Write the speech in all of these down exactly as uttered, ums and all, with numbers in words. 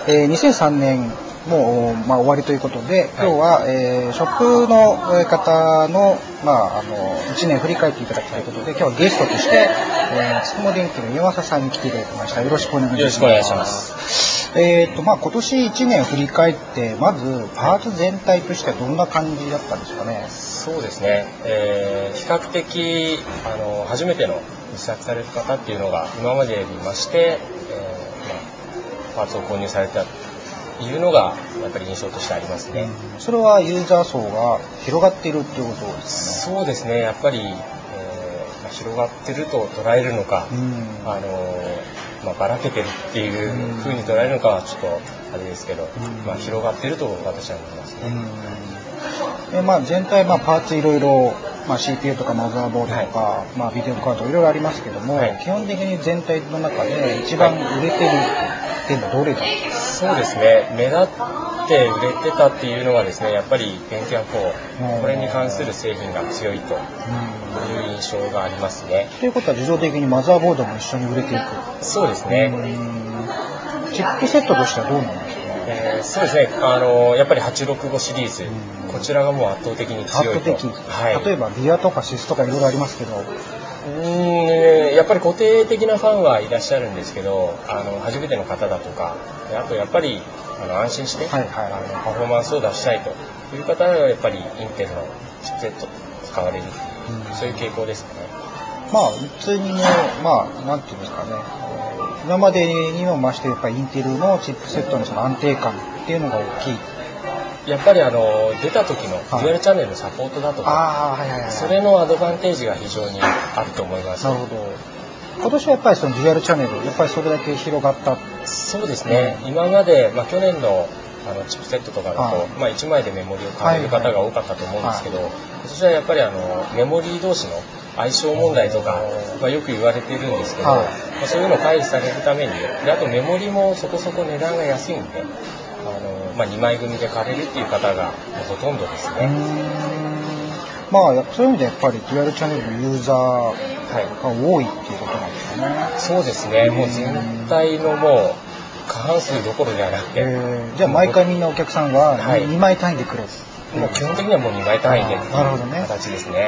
えー、にせんさんねんもう、まあ、終わりということで、今日は、はい、えー、ショップの方の、まあ、あのいちねん振り返っていただくということで、今日はゲストとして、えー、つくも電機の岩佐さんに来ていただきました。よろしくお願いします。 よろしくお願いします。 えーとまあ、今年いちねん振り返って、まずパーツ全体としてはどんな感じだったんですかね。 そうですね、えー、比較的あの初めての試作される方っていうのが今までよりまして、えーまあ、パーツを購入されたというのがやっぱり印象としてありますね。 うん、それはユーザー層が広がっているっていうことですね。そうですね、やっぱり、えーまあ、広がってると捉えるのか、うん、あのまあ、ばらけてるっていう風に捉えるのかはちょっとあれですけど、うん、まあ、広がってると私は思いますね。 うん、でまあ、全体、まあ、パーツいろいろ、まあ、シーピーユー とかマザーボードとか、はい、まあ、ビデオカードいろいろありますけども、はい、基本的に全体の中で一番売れてるっていうのはどれだ、はい、 そうですね、目立って売れてたっていうのはですね、やっぱりペンティアムフォー、これに関する製品が強いという印象がありますね。 ということは自動的にマザーボードも一緒に売れていく。 そうですね。 チップセットとしてはどうなんですか。 えー、そうですね、あのやっぱりはちろくごシリーズ、こちらがもう圧倒的に強いと。 圧倒的、はい、例えばビアとかシスとかいろいろありますけど、 うーんやっぱり固定的なファンはいらっしゃるんですけど、あの初めての方だとか、あとやっぱりあの安心して、はいはい、あのパフォーマンスを出したいという方はやっぱりインテルのチップセット使われるっていう、うん、そういう傾向ですね。 まあ普通にね、まあなんていうんですかね、今までにも増してやっぱりインテルのチップセットのその安定感っていうのが大きい。 やっぱりあの出た時のデュアルチャンネルのサポートだとか、はいはいはいはい、それのアドバンテージが非常にあると思います。 なるほど。今年はやっぱりそのデュアルチャンネルやっぱりそれだけ広がった。 そうですね、うん、今まで、まあ、去年のあのチップセットとかだと、はい、まあ、いちまいでメモリを買える方が多かったと思うんですけど、はいはい、今年はやっぱりあのメモリー同士の相性問題とか、まあ、よく言われているんですけど、はい、まあ、そういうのを回避されるために、であとメモリもそこそこ値段が安いんで、あのまあ、にまい組で買えるっていう方がほとんどですね。 まあ、そういう意味でやっぱりデュアルチャンネルのユーザーが多いっていうことなんですかね。 はい、そうですね、もう全体のもう過半数どころではなくて、えー、じゃあ毎回みんなお客さんはにまい単位で来る、はい、 もう基本的にはもうにまい単位でっていう形ですね。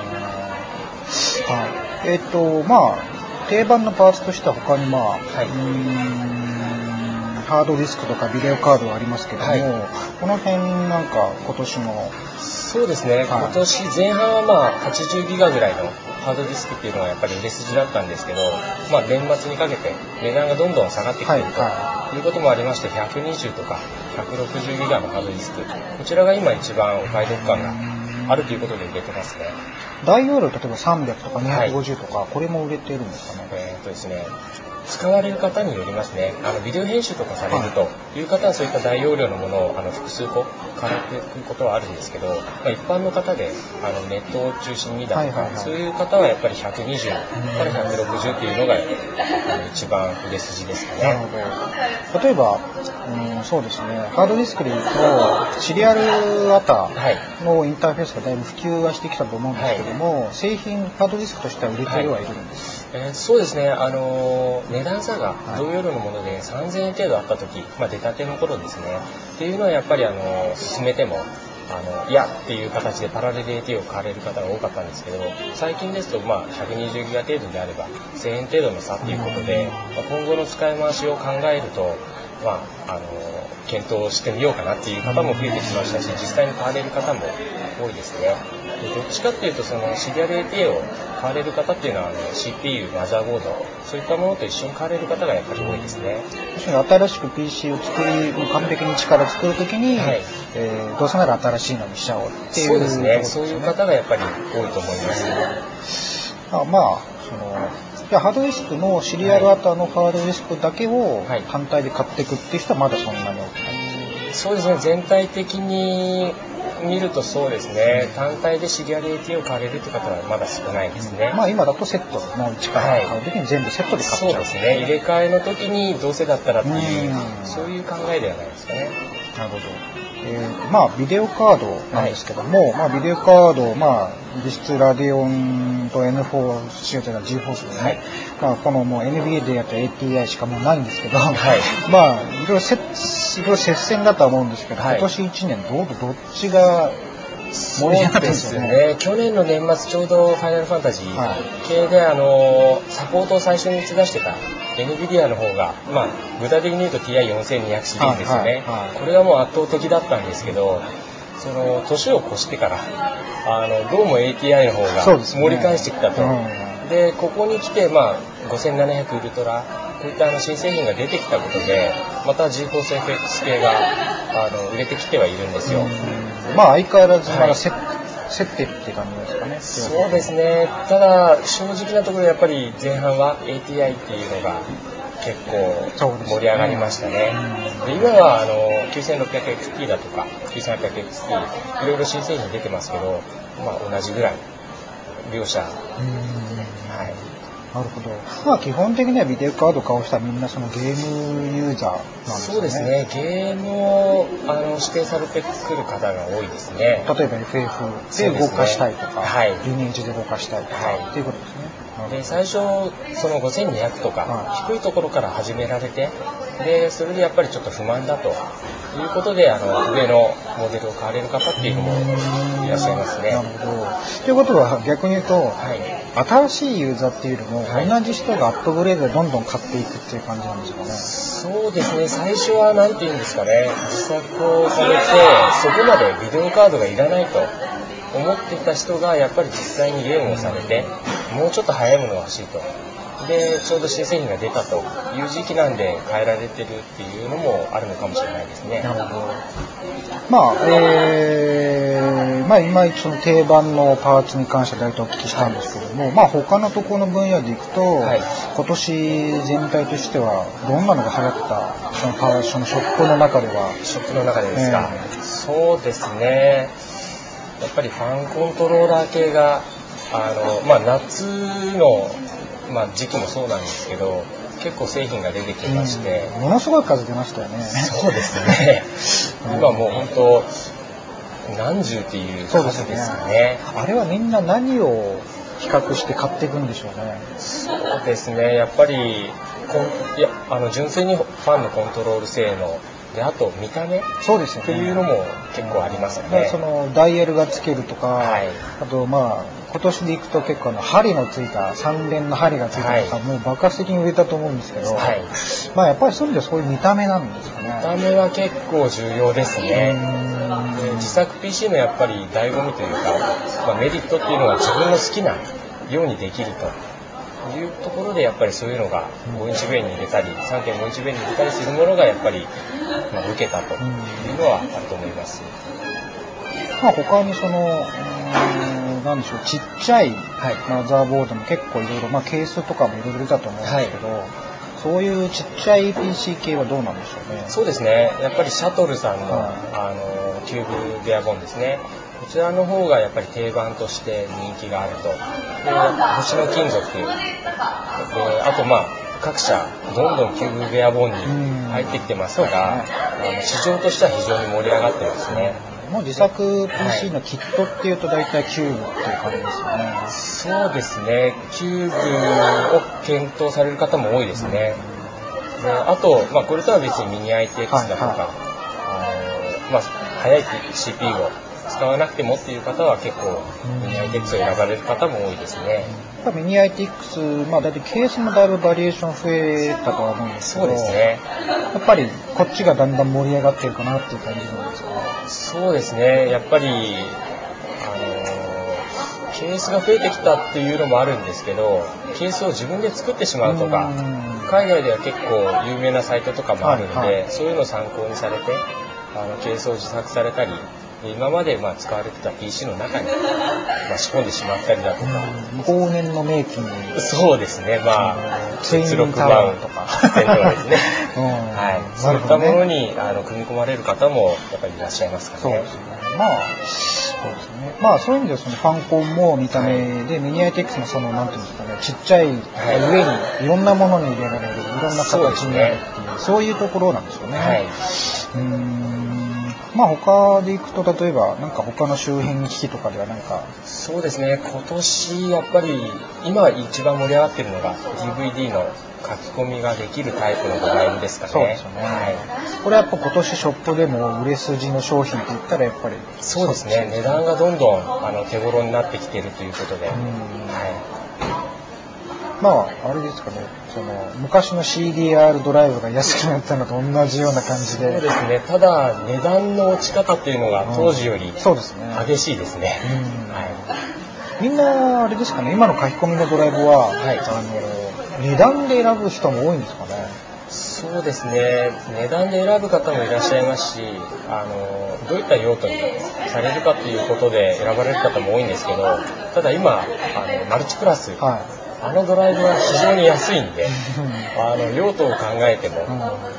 はい、えっ、ー、とまあ定番のパーツとしては他にまあ、はい、うーんハードディスクとかビデオカードはありますけども、はい、この辺なんか今年のそうですね、はい、今年前半はまあはちじゅうギガぐらいのハードディスクっていうのはやっぱり売れ筋だったんですけど、まあ、年末にかけて値段がどんどん下がってきていると、はい、いうこともありましてひゃくにじゅうとかひゃくろくじゅうギガのハードディスク、こちらが今一番お買い得感があるということで売れてますね。 大容量例えばさんびゃくとかにひゃくごじゅうとか、はい、これも売れてるんですかね。 えーっとですね使われる方によりますね。あのビデオ編集とかされるという方はそういった大容量のものをあの複数個買われていくことはあるんですけど、まあ、一般の方であのネットを中心にだとか、はいはいはい、そういう方はやっぱりひゃくにじゅうからひゃくろくじゅうっていうのがあの一番売れ筋ですかね。 なるほど。例えば、うん、そうですね、ハードディスクでいうとシリアルアタのインターフェースがだいぶ普及はしてきたと思うんですけども、はい、製品ハードディスクとしては売れてはいるんです、 はい、えー、そうですね、あのー、値段差が同容量のものでさんぜんえん程度あった時、まあ、出たての頃ですねっていうのはやっぱりあのー、進めてもあのいやっていう形でパラレル エーティー を買われる方が多かったんですけど、最近ですとまあひゃくにじゅうギガ程度であればせんえん程度の差ということで、まあ、今後の使い回しを考えると、まあ、あの検討してみようかなっていう方も増えてきましたし、実際に買われる方も多いですね。でどっちかっていうとそのシリアル エーティーエー を買われる方っていうのはあの シーピーユー、マザーボードそういったものと一緒に買われる方がやっぱり多いですね。 確かに新しく ピーシー を作りもう完璧に力を作るときに、はい、えー、どうせなら新しいのにしちゃおうっていう、 そうですね、そういう方がやっぱり多いと思います。 あまあそのじゃあハードディスクのシリアルアタのハードディスクだけを単体で買っていくっていう人はまだそんなに多くないですね。 そうですね、全体的に見るとそうですね、単体でシリアル エーティーアイ を買われるという方はまだ少ないですね。 まあ今だとセットの一から買う時に全部セットで買っちゃう。 そうですね、入れ替えの時にどうせだったらっていう、そういう考えではないですかね。 なるほど。えー、まあビデオカードなんですけども、はい、まあビデオカード、まあ実質ラディオンと エヌフォー、違う違う、ジーフォースですね。はい、まあこのもう エヌビーエー でやった エーティーアイ しかもうないんですけど、はい、まあいろいろ接、いろいろ接戦だとは思うんですけど、はい、今年いちねんどうどっちが盛り上がったんですよね。 去年の年末ちょうどファイナルファンタジー系で、はい、あのサポートを最初に打ち出してた エヌビディア の方が、まあ具体的に言うと ティーアイよんせんにひゃく シリーズですよね、はいはいはい。これがもう圧倒的だったんですけど、その年を越してからあのどうも エーティーアイ の方が盛り返してきたと。で、ここに来て、まあ、ごせんななひゃくウルトラ、こういったあの新製品が出てきたことで、また ジーフォースエフエックス 系があの売れてきてはいるんですよ。 まあ、相変わらずまだ競ってるって感じですかね。 そうですね。ただ、正直なところやっぱり前半は エーティーアイ っていうのが結構盛り上がりましたね。で、今はあの きゅうせんろっぴゃくエックスティー だとか きゅうせんはっぴゃくエックスティー、いろいろ新製品出てますけど、まあ、同じぐらい。両者、はい、 なるほど。まあ基本的にはビデオカード買う人はみんなそのゲームユーザーなんですね。 そうですね。ゲームをあの指定されてくる方が多いですね。 例えば エフエフ で動かしたいとか、 はい、 リネージで動かしたいとか、はい、っていうことですね。 で、最初そのごせんにひゃくとか、はい、低いところから始められて、でそれでやっぱりちょっと不満だということで、あの上のモデルを買われる方っていうのもいらっしゃいますね。 なるほど。ということは逆に言うと、はい、新しいユーザーっていうよりも、はい、同じ人がアップグレードでどんどん買っていくっていう感じなんですかね。 そうですね。最初は何て言うんですかね、自作をされてそこまでビデオカードがいらないと思っていた人がやっぱり実際にゲームをされて、もうちょっと早いものが欲しいと。で、ちょうど新製品が出たという時期なんで変えられてるっていうのもあるのかもしれないですね。 なるほど。まあ、えー、まあ今その定番のパーツに関しては大体お聞きしたんですけども、はい、まあ他のところの分野でいくと、はい、今年全体としてはどんなのが流行ったそのパーツのショップの中では。 ショップの中でですか。えー、そうですね。やっぱりファンコントローラー系があの、まあ、夏の、まあ、時期もそうなんですけど、結構製品が出てきまして、 うん、ものすごい数出ましたよね。 そうですね。今もう本当何十っていう数ですよね。ね。 あれはみんな何を比較して買っていくんでしょうね。 そうですね。やっぱりこんいやあの純粋にファンのコントロール性能で、あと見た目そうですよね。 っていうのも結構ありますよね。 そのダイヤルがつけるとか、はい、あとまあ今年でいくと結構あの針のついた三連の針がついたとか、はい、もう爆発的に売れたと思うんですけど、はい、まあやっぱりそういう意味ではそういう見た目なんですかね。 見た目は結構重要ですね。で、自作 ピーシー のやっぱり醍醐味というか、まあ、メリットっていうのは自分の好きなようにできると。いうところでやっぱりそういうのがごインチブイに入れたり さんてんごインチブイに入れたりするものがやっぱり、まあ、受けたというのはあると思います。 まあ、他にそのなんでしょう、ちっちゃいマザーボードも結構いろいろ、まあ、ケースとかもいろいろ出たと思うんですけど、はい、そういうちっちゃい ピーシー 系はどうなんでしょうね。 そうですね。やっぱりシャトルさんの、はい、あのキューブベアボンですね。こちらの方がやっぱり定番として人気があると。で、星の金属で、あとまあ各社どんどんキューブベアボンに入ってきてますから、ね、あの市場としては非常に盛り上がってますね。 もう自作 ピーシー のキットっていうと大体キューブっていう感じですよね。 そうですね。キューブを検討される方も多いですね。で、あと、まあ、これとは別にミニ アイティーエックス だとか、はいはい、あのまあ、速い シーピーユー を使わなくてもっていう方は結構ミニ アイティーエックス を選ばれる方も多いですね。 やっぱミニ アイティーエックス、まあだいたいケースもだいぶバリエーション増えたとは思うんですけど、 そうですね。 やっぱりこっちがだんだん盛り上がってるかなっていう感じなんですかね。 そうですね。やっぱりあのケースが増えてきたっていうのもあるんですけど、ケースを自分で作ってしまうとか、海外では結構有名なサイトとかもあるので、はいはい、そういうのを参考にされてあのケースを自作されたり、今までまあ使われてた ピーシー の中に、まあ、仕込んでしまったりだとか、 後年のメイキング、 そうですね。まあツインタワーとかですね。 はい、そういったものにあの組み込まれる方もやっぱりいらっしゃいますかね。 そうですね。まあ、そうですね。まあそういう意味ではそのファンコンも見た目で、はい、ミニ アイティーエックス のそのなんていうんですかね、ちっちゃい上にいろんなものに入れられる、いろんな形になるっていう、そういうところなんですよね。はい、うーん、まあ他でいくと例えばなんか他の周辺機器とかではなんか。 そうですね。今年やっぱり今一番盛り上がってるのが ディーブイディー の書き込みができるタイプのドライブですかね。 そうですよね。はい。これはやっぱ今年ショップでも売れ筋の商品って言ったらやっぱり。 そうですね。値段がどんどんあの手頃になってきているということで。はい。 まああれですかね。その昔の シーディーアール ドライブが安くなったのと同じような感じで。 そうですね。ただ値段の落ち方っていうのが当時よりそうですね。 激しいですね。はい。 みんなあれですかね。今の書き込みのドライブは、はい、あの値段で選ぶ人も多いんですかね。 そうですね。値段で選ぶ方もいらっしゃいますし、あのどういった用途にされるかということで選ばれる方も多いんですけど、ただ今あのマルチクラス、はい、あのドライブは非常に安いんで、あの用途を考えても、うん、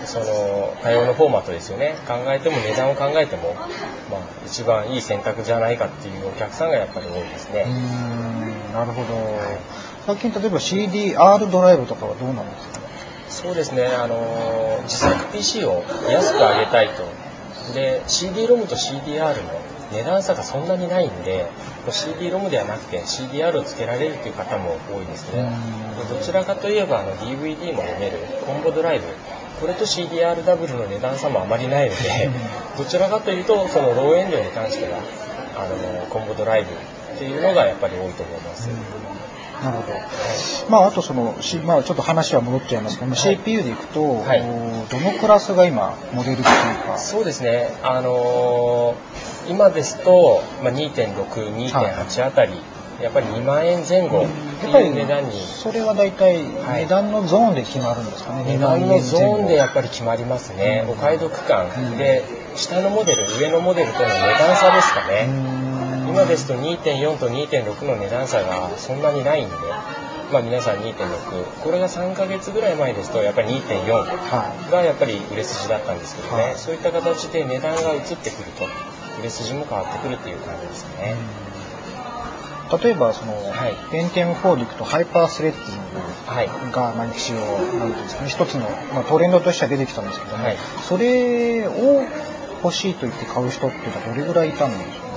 その多様のフォーマットですよね。考えても値段を考えても、まあ一番いい選択じゃないかっていうお客さんがやっぱり多いですね。 うーん、なるほど。はい、最近例えば シーディーアール ドライブとかはどうなんですかね。 そうですね。あの自作 ピーシー を安く上げたいと。で シーディー ロムと シーディーアール の値段差がそんなにないんで、シーディー ロムではなくて シーディーアール をつけられるという方も多いですね。でどちらかといえばあの ディーブイディー も読めるコンボドライブ、これと シーディーアール ダブルの値段差もあまりないので、どちらかというとそのローエンドに関してはあのコンボドライブっていうのがやっぱり多いと思います。 なるほど。はい、まああとその、まあ、ちょっと話は戻っちゃいますけど、はい、シーピーユー でいくと、はい、どのクラスが今モデルっていうか。 そうですね。あのー、今ですと、まあ、にてんろく、にてんはち あたり、はい、やっぱりにまんえんぜん後っていう値段に。 それは大体値段のゾーンで決まるんですかね。はい、 値段のゾーンでやっぱり決まりますね。うん、お買い得感、うん、で下のモデル、上のモデルとの値段差ですかね。今ですと にてんよん と にてんろく の値段差がそんなにないんで、まあ、皆さん にてんろく、これがさんかげつぐらい前ですとやっぱり にてんよん がやっぱり売れ筋だったんですけどね、はい、そういった形で値段が移ってくると売れ筋も変わってくるっていう感じですね。 例えばその、はい、ペンティアムフォーでいくとハイパースレッディングが、まあ、一応なんていうんですかね、一つの、まあ、トレンドとしては出てきたんですけども、はい、それを欲しいと言って買う人っていうのはどれぐらいいたんでしょうね。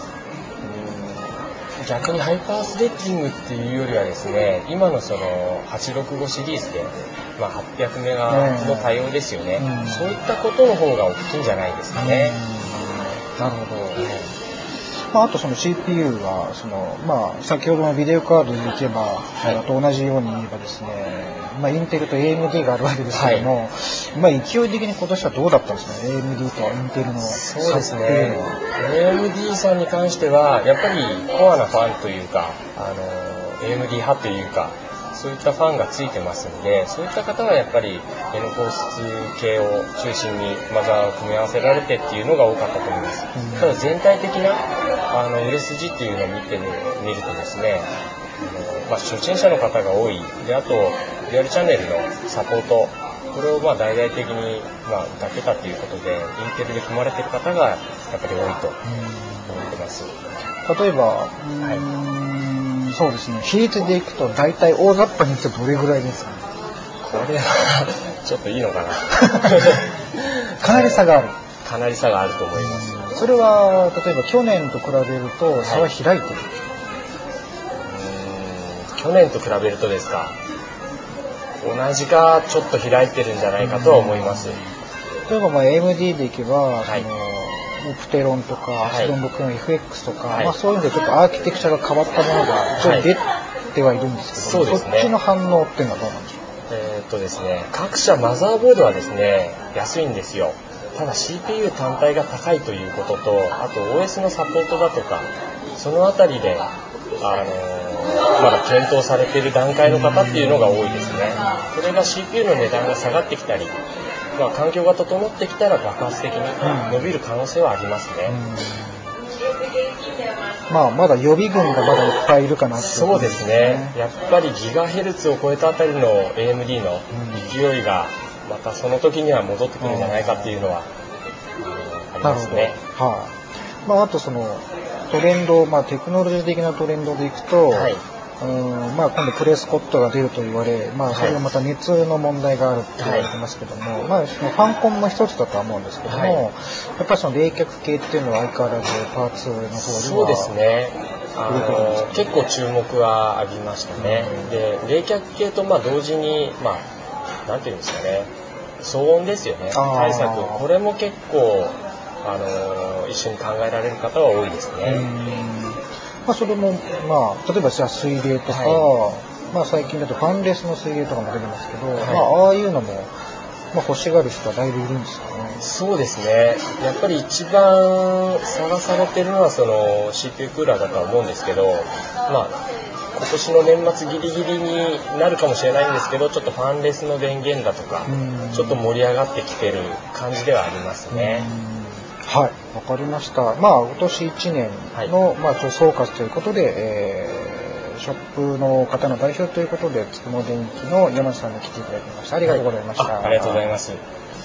逆にハイパースレッディングっていうよりはですね、今のそのはちろくごシリーズで、まあ、はっぴゃくメガの対応ですよね、うん、そういったことの方が大きいんじゃないですかね。 うん、なるほど。はい、まあ、あとその シーピーユー はその、まあ、先ほどのビデオカードでいけば、はい、と同じように言えばですね、まあ、インテルと エーエムディー があるわけですけども、はい、まあ、勢い的に今年はどうだったんですかね、 エーエムディー とインテルの差っていうのは。そうですね、 エーエムディー さんに関してはやっぱりコアなファンというか、あの エーエムディー 派というか、そういったファンがついてますんで、そういった方はやっぱり N コース系を中心にマザーを組み合わせられてっていうのが多かったと思います。うん、ただ全体的なあの売れ筋っていうのを見てみるとですね、あの、まあ、初心者の方が多いで、あとデュアルチャンネルのサポート、これをまあ大々的にまあ歌ってたということで、インテルで組まれてる方がやっぱり多いと思ってます。 例えば、はい、そうですね、比率でいくと大体大雑把に言うとどれぐらいですかね。 これはちょっといいのかなかなり差がある。 かなり差があると思います。 それは例えば去年と比べると差は開いてる、はい、 うーん去年と比べるとですか、同じかちょっと開いてるんじゃないかとは思います。 例えばまあ エーエムディー でいけば、はい、そのオプテロンとかアスロンろくの エフエックス とか、はい、まあ、そういうのでちょっとアーキテクチャが変わったものがちょっと出てはいるんですけど、はい、そ, ね、そっちの反応っていうのはどうなんでしょう。 えーっとですね、各社マザーボードはですね安いんですよ。ただ シーピーユー 単体が高いということと、あと オーエス のサポートだとか、そのあたりで、あのー、まだ検討されている段階の方っていうのが多いですね。これが シーピーユー の値段が下がってきたり、まあ、環境が整ってきたら爆発的に伸びる可能性はありますね。 うん、まあ、まだ予備軍がまだいっぱいいるかなっていう、 そうですね。やっぱりギガヘルツを超えたあたりの エーエムディー の勢いがまたその時には戻ってくるんじゃないかっていうのは、ありますね。 はい。まあ、あとそのトレンド、まあ、テクノロジー的なトレンドでいくと、はい、うんまあ、今度プレスコットが出ると言われ、まあ、それはまた熱の問題があるって言われてますけども、はい、まあ、そのファンコンも一つだとは思うんですけども、はい、やっぱりその冷却系っていうのは相変わらずパーツの方ではそうですね。あの結構注目は浴びましたね。うん、で冷却系とまあ同時に、まあ、なんていうんですかね、騒音ですよね、対策、これも結構あの一緒に考えられる方は多いですね。 まあ、それも、まあ、例えばじゃあ水冷とか、はい、まあ、最近だとファンレスの水冷とかも出てますけど、はい、まあ、ああいうのも、まあ、欲しがる人はだいぶいるんですかね。 そうですね。やっぱり一番探されてるのはその シーピーユー クーラーだとは思うんですけど、まあ、今年の年末ギリギリになるかもしれないんですけど、ちょっとファンレスの電源だとか、ちょっと盛り上がってきてる感じではありますね。 はい、わかりました。まあ、今年いちねんの、はい、まあ、総括ということで、えー、ショップの方の代表ということで、つくも電機の山地さんに来ていただきました。ありがとうございました。 はい、あ、ありがとうございます。